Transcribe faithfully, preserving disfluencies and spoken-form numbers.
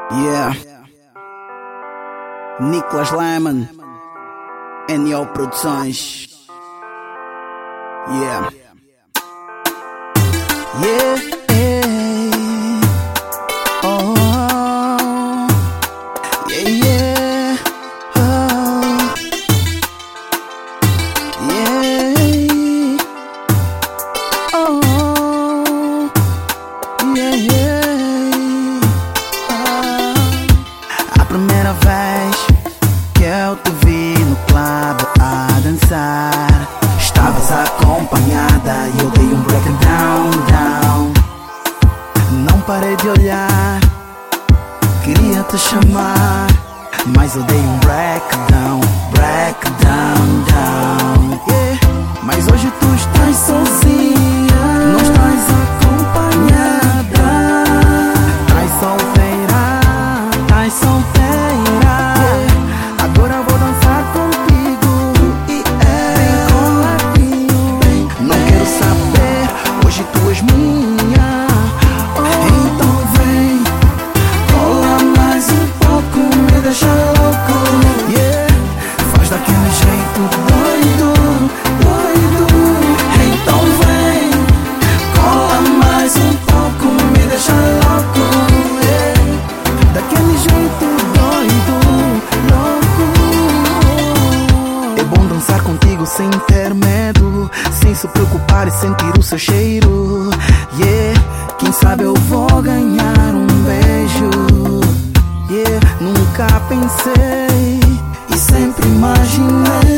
Yeah. Nicholas Lemon, N O Produções. Yeah. Yeah. Oh. Yeah, yeah. Oh. Yeah. Oh. Yeah, yeah. Oh. A primeira vez que eu te vi no clube a dançar, estavas acompanhada e eu dei um breakdown, down. Não parei de olhar, queria te chamar, mas eu dei um breakdown, breakdown, down. Yeah. Mas hoje tu estás sozinha, não estás acompanhada, estás solteira, estás solteira. Yeah. Agora vou dançar contigo e é bem coladinho. Não quero saber, hoje tu és minha. Oh. Então vem, cola mais um pouco, me deixa louco. Yeah. Faz daquele jeito doido, doido. Então vem, cola mais um pouco, me deixa louco. Yeah. Daquele jeito doido, louco. É bom dançar contigo sem ter medo, sem se preocupar e sentir o seu cheiro. Yeah. Quem sabe eu vou ganhar um beijo. Yeah. Nunca pensei e sempre imaginei